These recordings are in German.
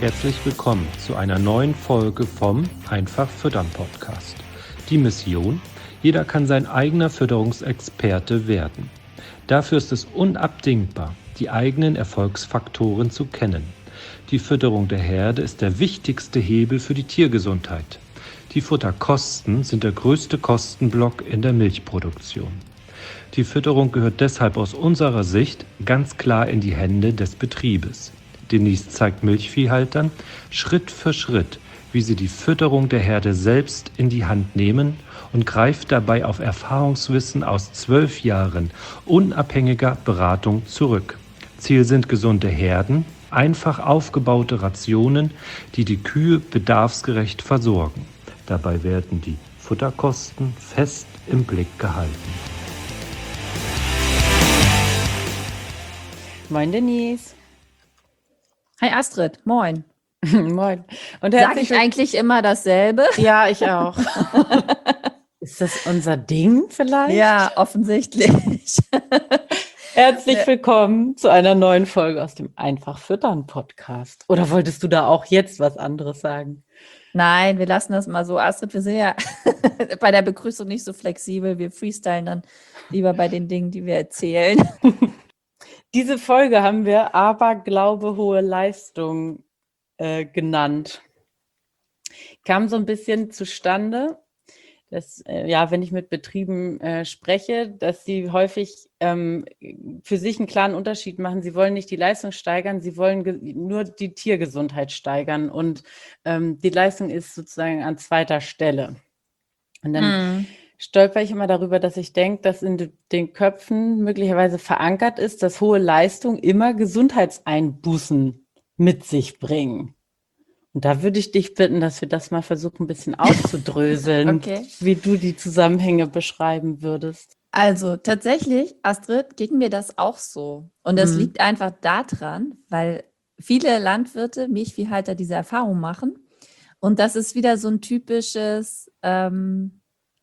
Herzlich willkommen zu einer neuen Folge vom Einfach Füttern Podcast. Die Mission: Jeder kann sein eigener Fütterungsexperte werden. Dafür ist es unabdingbar, die eigenen Erfolgsfaktoren zu kennen. Die Fütterung der Herde ist der wichtigste Hebel für die Tiergesundheit. Die Futterkosten sind der größte Kostenblock in der Milchproduktion. Die Fütterung gehört deshalb aus unserer Sicht ganz klar in die Hände des Betriebes. Denise zeigt Milchviehhaltern Schritt für Schritt, wie sie die Fütterung der Herde selbst in die Hand nehmen und greift dabei auf Erfahrungswissen aus 12 Jahren unabhängiger Beratung zurück. Ziel sind gesunde Herden, einfach aufgebaute Rationen, die die Kühe bedarfsgerecht versorgen. Dabei werden die Futterkosten fest im Blick gehalten. Moin Denise. Hi Astrid, moin. Moin. Und Sag ich eigentlich immer dasselbe? Ja, ich auch. Ist das unser Ding vielleicht? Ja, offensichtlich. Herzlich willkommen zu einer neuen Folge aus dem Einfach Füttern Podcast. Oder wolltest du da auch jetzt was anderes sagen? Nein, wir lassen das mal so. Astrid, wir sind ja bei der Begrüßung nicht so flexibel. Wir freestylen dann lieber bei den Dingen, die wir erzählen. Diese Folge haben wir Aberglaube, hohe Leistung genannt. Kam so ein bisschen zustande, dass, wenn ich mit Betrieben spreche, dass sie häufig für sich einen klaren Unterschied machen. Sie wollen nicht die Leistung steigern, sie wollen nur die Tiergesundheit steigern. Und die Leistung ist sozusagen an zweiter Stelle. Und dann stolper ich immer darüber, dass ich denke, dass in den Köpfen möglicherweise verankert ist, dass hohe Leistung immer Gesundheitseinbußen mit sich bringen. Und da würde ich dich bitten, dass wir das mal versuchen, ein bisschen auszudröseln, Okay. Wie du die Zusammenhänge beschreiben würdest. Also tatsächlich, Astrid, ging mir das auch so. Und das liegt einfach daran, weil viele Landwirte, Milchviehhalter diese Erfahrung machen. Und das ist wieder so ein typisches, dann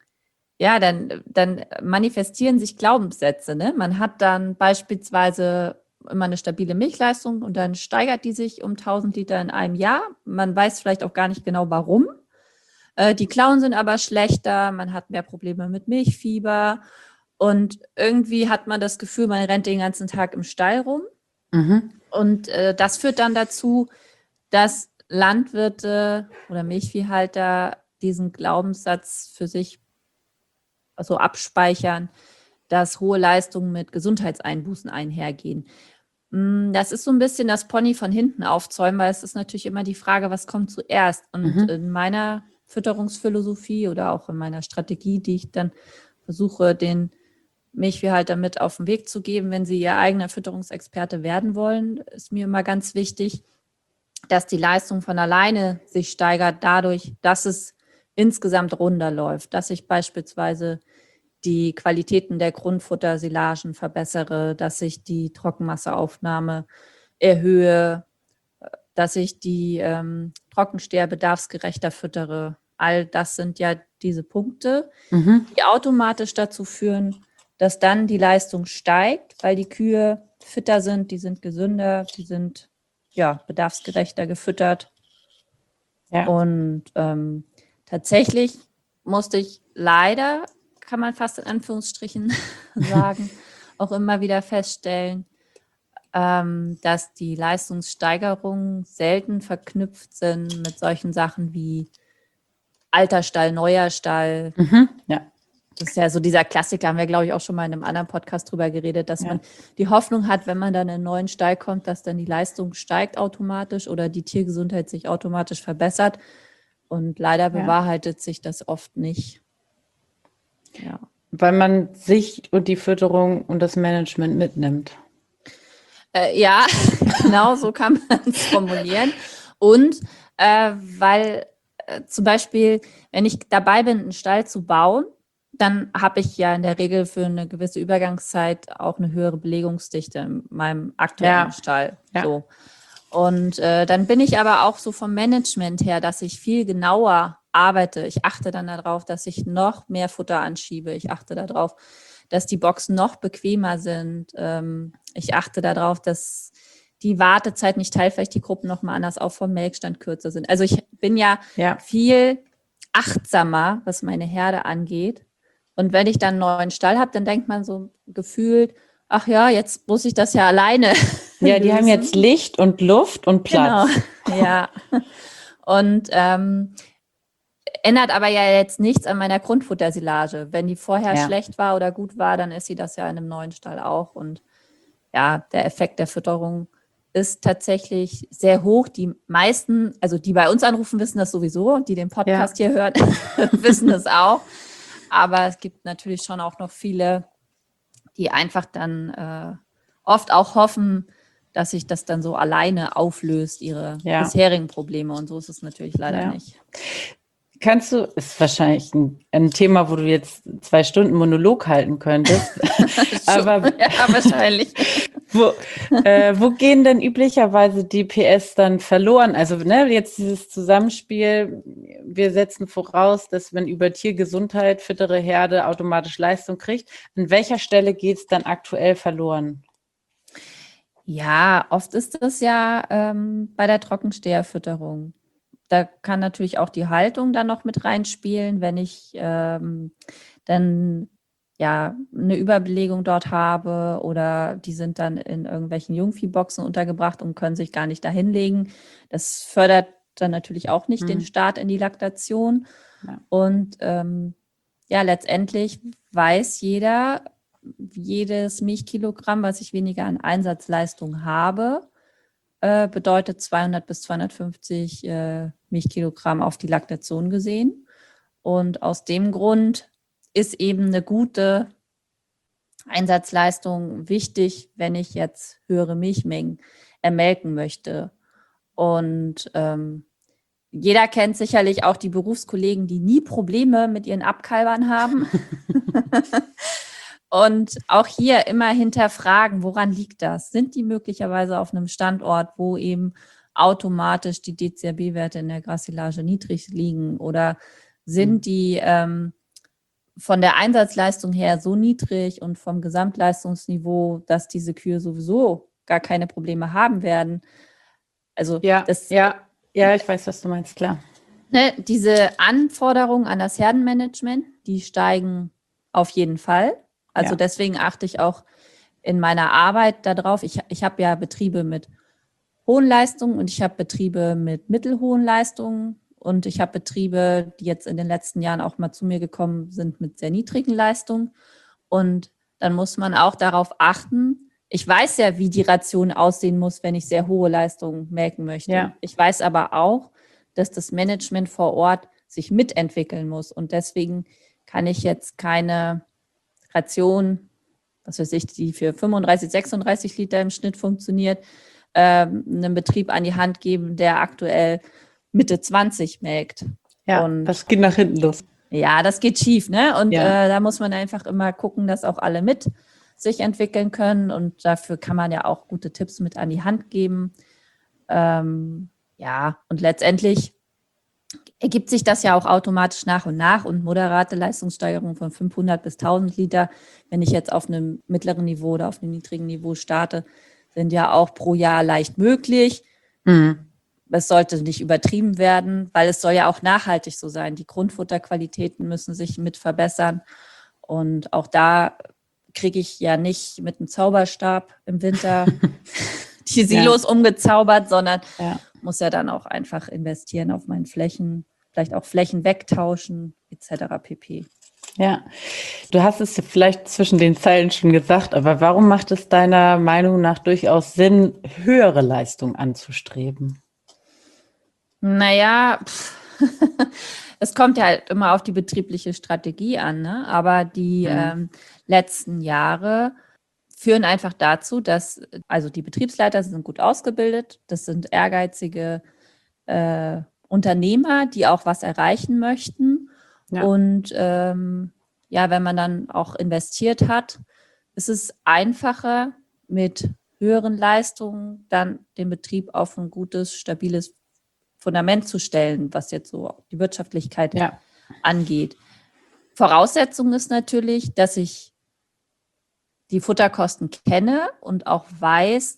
manifestieren sich Glaubenssätze. Ne? Man hat dann beispielsweise immer eine stabile Milchleistung und dann steigert die sich um 1000 Liter in einem Jahr. Man weiß vielleicht auch gar nicht genau, warum. Die Klauen sind aber schlechter, man hat mehr Probleme mit Milchfieber und irgendwie hat man das Gefühl, man rennt den ganzen Tag im Stall rum. Und das führt dann dazu, dass Landwirte oder Milchviehhalter diesen Glaubenssatz für sich so abspeichern, dass hohe Leistungen mit Gesundheitseinbußen einhergehen. Das ist so ein bisschen das Pony von hinten aufzäumen, weil es ist natürlich immer die Frage, was kommt zuerst? Und in meiner Fütterungsphilosophie oder auch in meiner Strategie, die ich dann versuche, den Milchviehhalter mit auf den Weg zu geben, wenn sie ihr eigener Fütterungsexperte werden wollen, ist mir immer ganz wichtig, dass die Leistung von alleine sich steigert dadurch, dass es insgesamt runder läuft, dass ich beispielsweise die Qualitäten der Grundfuttersilagen verbessere, dass ich die Trockenmasseaufnahme erhöhe, dass ich die Trockensteher bedarfsgerechter füttere. All das sind ja diese Punkte, die automatisch dazu führen, dass dann die Leistung steigt, weil die Kühe fitter sind, die sind gesünder, die sind bedarfsgerechter gefüttert. Ja. Und tatsächlich musste ich leider, kann man fast in Anführungsstrichen sagen, auch immer wieder feststellen, dass die Leistungssteigerungen selten verknüpft sind mit solchen Sachen wie alter Stall, neuer Stall. Ja. Das ist ja so dieser Klassiker, haben wir, glaube ich, auch schon mal in einem anderen Podcast drüber geredet, dass man die Hoffnung hat, wenn man dann in einen neuen Stall kommt, dass dann die Leistung steigt automatisch oder die Tiergesundheit sich automatisch verbessert. Und leider bewahrheitet sich das oft nicht. Ja. Weil man sich und die Fütterung und das Management mitnimmt. Genau, so kann man es formulieren. Und weil zum Beispiel, wenn ich dabei bin, einen Stall zu bauen, dann habe ich ja in der Regel für eine gewisse Übergangszeit auch eine höhere Belegungsdichte in meinem aktuellen Stall. Ja. So. Und dann bin ich aber auch so vom Management her, dass ich viel genauer arbeite. Ich achte dann darauf, dass ich noch mehr Futter anschiebe. Ich achte darauf, dass die Boxen noch bequemer sind. Ich achte darauf, dass die Wartezeit nicht teilt, vielleicht die Gruppen nochmal anders auf vom Melkstand kürzer sind. Also ich bin ja viel achtsamer, was meine Herde angeht. Und wenn ich dann einen neuen Stall habe, dann denkt man so gefühlt, ach ja, jetzt muss ich das ja alleine Ja, die lösen. haben jetzt Licht und Luft und Platz. Genau, ja. Und ändert aber ja jetzt nichts an meiner Grundfuttersilage. Wenn die vorher schlecht war oder gut war, dann ist sie das ja in einem neuen Stall auch. Und ja, der Effekt der Fütterung ist tatsächlich sehr hoch. Die meisten, also die bei uns anrufen, wissen das sowieso. Die den Podcast hier hören, wissen das auch. Aber es gibt natürlich schon auch noch viele, die einfach dann oft auch hoffen, dass sich das dann so alleine auflöst, ihre bisherigen Probleme. Und so ist es natürlich leider nicht. Kannst du, ist wahrscheinlich ein Thema, wo du jetzt 2 Stunden Monolog halten könntest. Aber wahrscheinlich. Wo gehen denn üblicherweise die PS dann verloren? Also jetzt dieses Zusammenspiel, wir setzen voraus, dass wenn über Tiergesundheit füttere Herde automatisch Leistung kriegt. An welcher Stelle geht es dann aktuell verloren? Ja, oft ist das ja bei der Trockensteherfütterung. Da kann natürlich auch die Haltung dann noch mit reinspielen, wenn ich dann eine Überbelegung dort habe oder die sind dann in irgendwelchen Jungviehboxen untergebracht und können sich gar nicht dahin legen. Das fördert dann natürlich auch nicht den Start in die Laktation. Ja. Und letztendlich weiß jeder, jedes Milchkilogramm, was ich weniger an Einsatzleistung habe, bedeutet 200 bis 250 Milchkilogramm auf die Laktation gesehen. Und aus dem Grund ist eben eine gute Einsatzleistung wichtig, wenn ich jetzt höhere Milchmengen ermelken möchte. Und jeder kennt sicherlich auch die Berufskollegen, die nie Probleme mit ihren Abkalbern haben. Und auch hier immer hinterfragen, woran liegt das? Sind die möglicherweise auf einem Standort, wo eben automatisch die DCRB-Werte in der Grassilage niedrig liegen? Oder sind die von der Einsatzleistung her so niedrig und vom Gesamtleistungsniveau, dass diese Kühe sowieso gar keine Probleme haben werden? Also ich weiß, was du meinst, klar. Diese Anforderungen an das Herdenmanagement, die steigen auf jeden Fall. Also deswegen achte ich auch in meiner Arbeit darauf. Ich habe ja Betriebe mit hohen Leistungen und ich habe Betriebe mit mittelhohen Leistungen und ich habe Betriebe, die jetzt in den letzten Jahren auch mal zu mir gekommen sind mit sehr niedrigen Leistungen. Und dann muss man auch darauf achten. Ich weiß ja, wie die Ration aussehen muss, wenn ich sehr hohe Leistungen melken möchte. Ja. Ich weiß aber auch, dass das Management vor Ort sich mitentwickeln muss. Und deswegen kann ich jetzt keine Ration, was weiß ich, die für 35, 36 Liter im Schnitt funktioniert, einem Betrieb an die Hand geben, der aktuell Mitte 20 melkt. Ja, und das geht nach hinten los. Ja, das geht schief, ne? Und da muss man einfach immer gucken, dass auch alle mit sich entwickeln können. Und dafür kann man ja auch gute Tipps mit an die Hand geben. Und letztendlich ergibt sich das ja auch automatisch nach und nach und moderate Leistungssteigerung von 500 bis 1000 Liter, wenn ich jetzt auf einem mittleren Niveau oder auf einem niedrigen Niveau starte, sind ja auch pro Jahr leicht möglich. Es sollte nicht übertrieben werden, weil es soll ja auch nachhaltig so sein. Die Grundfutterqualitäten müssen sich mit verbessern und auch da kriege ich ja nicht mit einem Zauberstab im Winter die Silos umgezaubert, sondern muss ja dann auch einfach investieren auf meinen Flächen, vielleicht auch Flächen wegtauschen, etc. pp. Ja, du hast es vielleicht zwischen den Zeilen schon gesagt, aber warum macht es deiner Meinung nach durchaus Sinn, höhere Leistung anzustreben? Naja, es kommt ja halt immer auf die betriebliche Strategie an, ne? Aber die letzten Jahre führen einfach dazu, dass, also die Betriebsleiter sind gut ausgebildet, das sind ehrgeizige Unternehmer, die auch was erreichen möchten. Ja. Und wenn man dann auch investiert hat, ist es einfacher, mit höheren Leistungen dann den Betrieb auf ein gutes, stabiles Fundament zu stellen, was jetzt so die Wirtschaftlichkeit angeht. Voraussetzung ist natürlich, dass ich die Futterkosten kenne und auch weiß,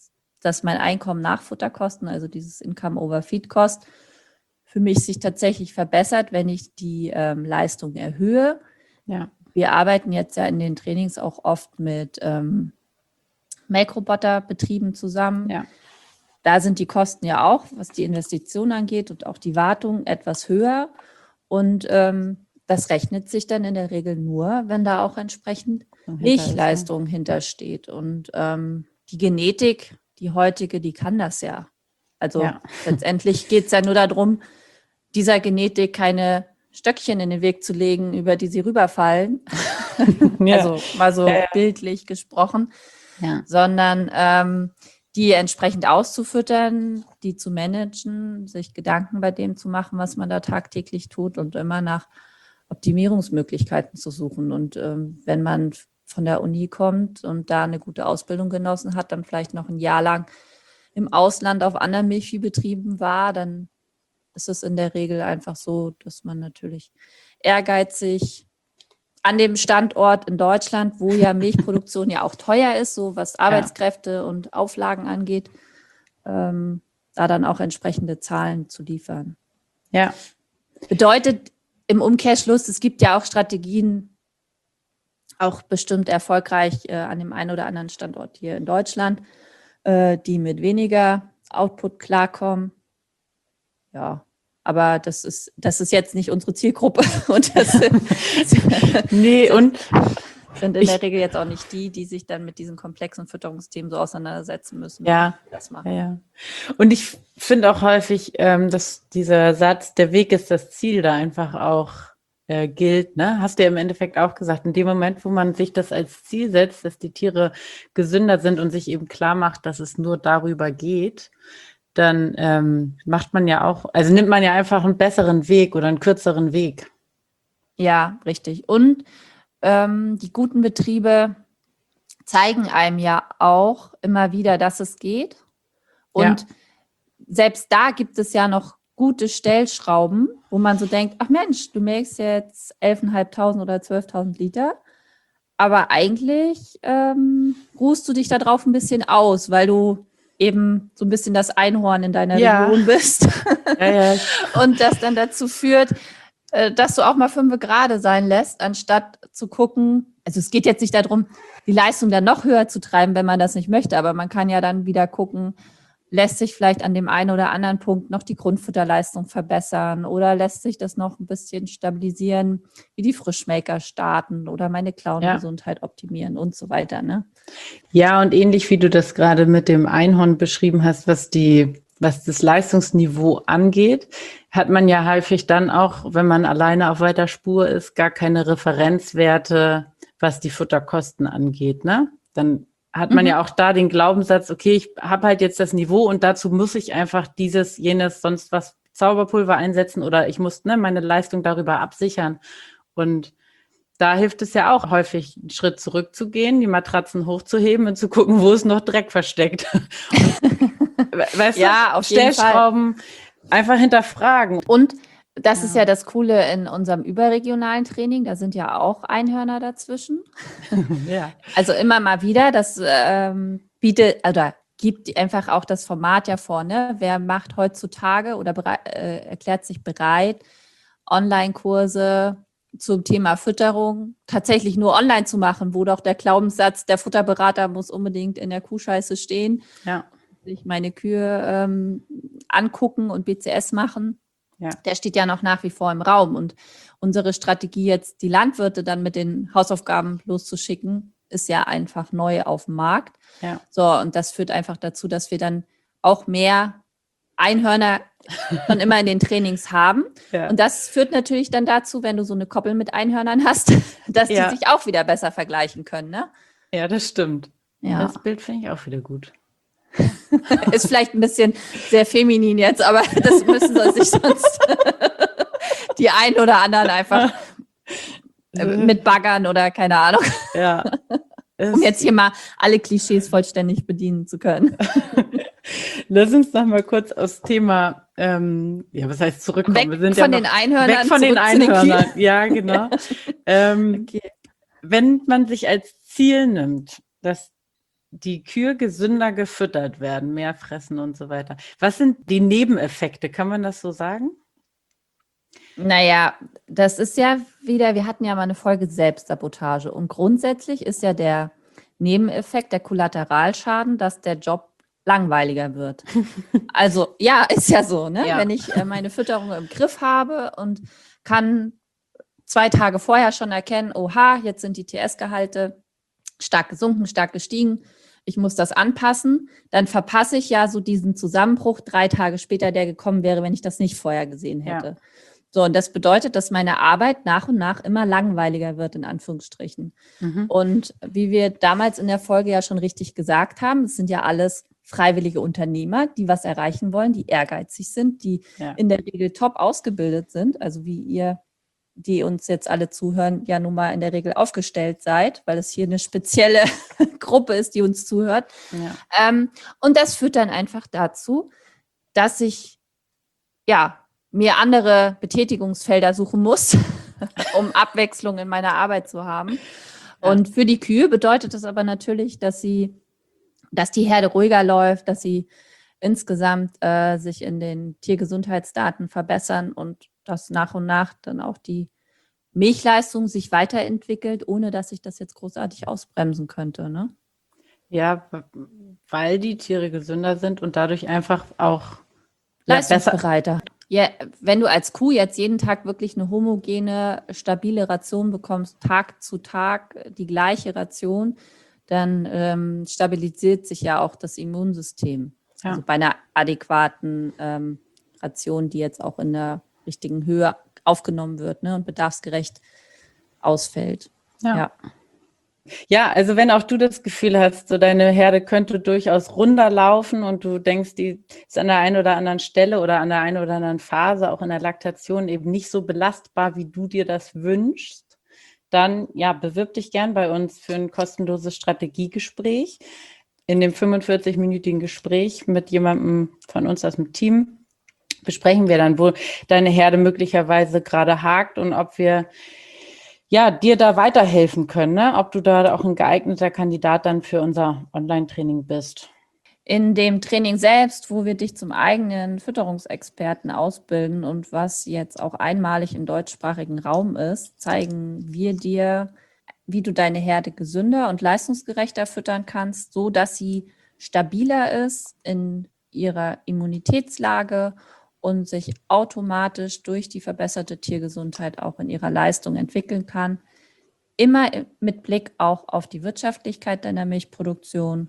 dass mein Einkommen nach Futterkosten, also dieses Income over Feed Cost, für mich sich tatsächlich verbessert, wenn ich die Leistung erhöhe. Ja. Wir arbeiten jetzt ja in den Trainings auch oft mit Melkroboterbetrieben zusammen. Ja. Da sind die Kosten ja auch, was die Investition angeht und auch die Wartung, etwas höher. Und das rechnet sich dann in der Regel nur, wenn da auch entsprechend Milchleistung hintersteht. Und die Genetik, die heutige, die kann das ja. Also letztendlich geht es ja nur darum, dieser Genetik keine Stöckchen in den Weg zu legen, über die sie rüberfallen. Also mal so bildlich gesprochen. Ja. Sondern die entsprechend auszufüttern, die zu managen, sich Gedanken bei dem zu machen, was man da tagtäglich tut und immer nach Optimierungsmöglichkeiten zu suchen. Und wenn man von der Uni kommt und da eine gute Ausbildung genossen hat, dann vielleicht noch ein Jahr lang im Ausland auf anderen Milchviehbetrieben war, dann ist es in der Regel einfach so, dass man natürlich ehrgeizig an dem Standort in Deutschland, wo ja Milchproduktion ja auch teuer ist, so was Arbeitskräfte und Auflagen angeht, da dann auch entsprechende Zahlen zu liefern. Ja. Bedeutet im Umkehrschluss, es gibt ja auch Strategien, auch bestimmt erfolgreich an dem einen oder anderen Standort hier in Deutschland, die mit weniger Output klarkommen. Ja, aber das ist jetzt nicht unsere Zielgruppe. Und das sind in der Regel jetzt auch nicht die sich dann mit diesen komplexen Fütterungsthemen so auseinandersetzen müssen. Ja, das machen. Ja. Und ich finde auch häufig, dass dieser Satz, der Weg ist das Ziel, da einfach auch gilt. Ne? Hast du ja im Endeffekt auch gesagt, in dem Moment, wo man sich das als Ziel setzt, dass die Tiere gesünder sind und sich eben klar macht, dass es nur darüber geht, dann macht man ja auch, also nimmt man ja einfach einen besseren Weg oder einen kürzeren Weg. Ja, richtig. Und die guten Betriebe zeigen einem ja auch immer wieder, dass es geht. Und selbst da gibt es ja noch gute Stellschrauben, wo man so denkt, ach Mensch, du melkst jetzt 11.500 oder 12.000 Liter, aber eigentlich ruhst du dich da drauf ein bisschen aus, weil du eben so ein bisschen das Einhorn in deiner Region bist. Und das dann dazu führt, dass du auch mal 5 gerade sein lässt, anstatt zu gucken, also es geht jetzt nicht darum, die Leistung dann noch höher zu treiben, wenn man das nicht möchte, aber man kann ja dann wieder gucken, lässt sich vielleicht an dem einen oder anderen Punkt noch die Grundfutterleistung verbessern oder lässt sich das noch ein bisschen stabilisieren, wie die Frischmelker starten oder meine Klauengesundheit optimieren und so weiter, ne? Ja, und ähnlich wie du das gerade mit dem Einhorn beschrieben hast, was das Leistungsniveau angeht, hat man ja häufig dann auch, wenn man alleine auf weiter Spur ist, gar keine Referenzwerte, was die Futterkosten angeht, ne? Dann hat man ja auch da den Glaubenssatz, okay, ich habe halt jetzt das Niveau und dazu muss ich einfach dieses, jenes, sonst was Zauberpulver einsetzen oder ich muss meine Leistung darüber absichern. Und da hilft es ja auch häufig, einen Schritt zurückzugehen, die Matratzen hochzuheben und zu gucken, wo ist noch Dreck versteckt. Weißt du, auf jeden Stellschrauben einfach hinterfragen. Und das ist ja das Coole in unserem überregionalen Training, da sind ja auch Einhörner dazwischen. Also immer mal wieder, das bietet oder gibt einfach auch das Format ja vor, ne? Wer macht heutzutage oder erklärt sich bereit, Online-Kurse zum Thema Fütterung tatsächlich nur online zu machen, wo doch der Glaubenssatz, der Futterberater muss unbedingt in der Kuhscheiße stehen, sich meine Kühe angucken und BCS machen. Der steht ja noch nach wie vor im Raum. Und unsere Strategie jetzt, die Landwirte dann mit den Hausaufgaben loszuschicken, ist ja einfach neu auf dem Markt. So, und das führt einfach dazu, dass wir dann auch mehr Einhörner schon immer in den Trainings haben. Und das führt natürlich dann dazu, wenn du so eine Koppel mit Einhörnern hast, dass die sich auch wieder besser vergleichen können, ne? Ja, das stimmt. Ja. Das Bild finde ich auch wieder gut. Ist vielleicht ein bisschen sehr feminin jetzt, aber das müssen sich sonst die einen oder anderen einfach mit baggern oder keine Ahnung. Um jetzt hier mal alle Klischees vollständig bedienen zu können. Lass uns noch mal kurz aufs Thema, was heißt zurückkommen? Weg Wir sind von den Einhörnern. Weg von den Einhörnern, ja genau. Wenn man sich als Ziel nimmt, dass die Kühe gesünder gefüttert werden, mehr fressen und so weiter. Was sind die Nebeneffekte? Kann man das so sagen? Naja, das ist ja wieder, wir hatten ja mal eine Folge Selbstsabotage und grundsätzlich ist ja der Nebeneffekt, der Kollateralschaden, dass der Job langweiliger wird. Also ja, ist ja so, ne? Ja. Wenn ich meine Fütterung im Griff habe und kann 2 Tage vorher schon erkennen, oha, jetzt sind die TS-Gehalte stark gesunken, stark gestiegen, ich muss das anpassen, dann verpasse ich ja so diesen Zusammenbruch 3 Tage später, der gekommen wäre, wenn ich das nicht vorher gesehen hätte. Ja. So, und das bedeutet, dass meine Arbeit nach und nach immer langweiliger wird, in Anführungsstrichen. Und wie wir damals in der Folge ja schon richtig gesagt haben, es sind ja alles freiwillige Unternehmer, die was erreichen wollen, die ehrgeizig sind, die in der Regel top ausgebildet sind, also wie ihr, die uns jetzt alle zuhören, ja nun mal in der Regel aufgestellt seid, weil es hier eine spezielle Gruppe ist, die uns zuhört. Ja. Und das führt dann einfach dazu, dass ich mir andere Betätigungsfelder suchen muss, um Abwechslung in meiner Arbeit zu haben. Ja. Und für die Kühe bedeutet das aber natürlich, dass die Herde ruhiger läuft, dass sie insgesamt sich in den Tiergesundheitsdaten verbessern und dass nach und nach dann auch die Milchleistung sich weiterentwickelt, ohne dass ich das jetzt großartig ausbremsen könnte, ne? Ja, weil die Tiere gesünder sind und dadurch einfach auch leistungsbereiter. Ja, wenn du als Kuh jetzt jeden Tag wirklich eine homogene, stabile Ration bekommst, Tag zu Tag die gleiche Ration, dann stabilisiert sich ja auch das Immunsystem. Ja. Also bei einer adäquaten Ration, die jetzt auch in der richtigen Höhe aufgenommen wird, ne, und bedarfsgerecht ausfällt. Ja, also wenn auch du das Gefühl hast, so deine Herde könnte durchaus runder laufen und du denkst, die ist an der einen oder anderen Stelle oder an der einen oder anderen Phase, auch in der Laktation, eben nicht so belastbar, wie du dir das wünschst, dann bewirb dich gern bei uns für ein kostenloses Strategiegespräch. In dem 45-minütigen Gespräch mit jemandem von uns aus dem Team besprechen wir dann, wo deine Herde möglicherweise gerade hakt und ob wir dir da weiterhelfen können, ne? Ob du da auch ein geeigneter Kandidat dann für unser Online-Training bist. In dem Training selbst, wo wir dich zum eigenen Fütterungsexperten ausbilden und was jetzt auch einmalig im deutschsprachigen Raum ist, zeigen wir dir, wie du deine Herde gesünder und leistungsgerechter füttern kannst, so dass sie stabiler ist in ihrer Immunitätslage und sich automatisch durch die verbesserte Tiergesundheit auch in ihrer Leistung entwickeln kann. Immer mit Blick auch auf die Wirtschaftlichkeit deiner Milchproduktion.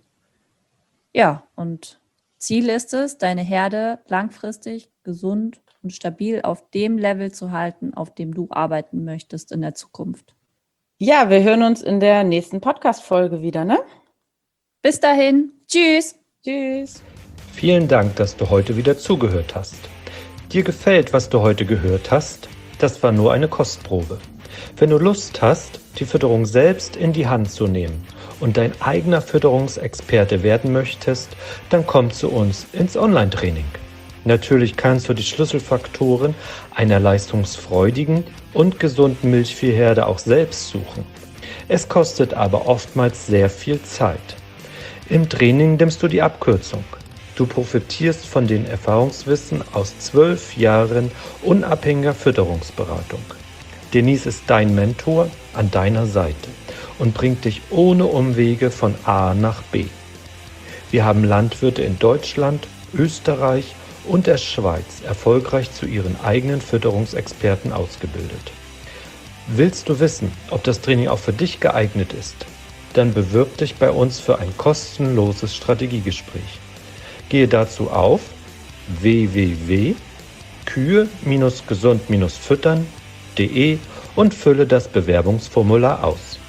Ja, und Ziel ist es, deine Herde langfristig gesund und stabil auf dem Level zu halten, auf dem du arbeiten möchtest in der Zukunft. Ja, wir hören uns in der nächsten Podcast-Folge wieder, ne? Bis dahin. Tschüss. Tschüss. Vielen Dank, dass du heute wieder zugehört hast. Dir gefällt, was du heute gehört hast? Das war nur eine Kostprobe. Wenn du Lust hast, die Fütterung selbst in die Hand zu nehmen und dein eigener Fütterungsexperte werden möchtest, dann komm zu uns ins Online-Training. Natürlich kannst du die Schlüsselfaktoren einer leistungsfreudigen und gesunden Milchviehherde auch selbst suchen. Es kostet aber oftmals sehr viel Zeit. Im Training nimmst du die Abkürzung. Du profitierst von den Erfahrungswissen aus 12 Jahren unabhängiger Fütterungsberatung. Denise ist dein Mentor an deiner Seite und bringt dich ohne Umwege von A nach B. Wir haben Landwirte in Deutschland, Österreich und der Schweiz erfolgreich zu ihren eigenen Fütterungsexperten ausgebildet. Willst du wissen, ob das Training auch für dich geeignet ist? Dann bewirb dich bei uns für ein kostenloses Strategiegespräch. Gehe dazu auf www.kühe-gesund-füttern.de und fülle das Bewerbungsformular aus.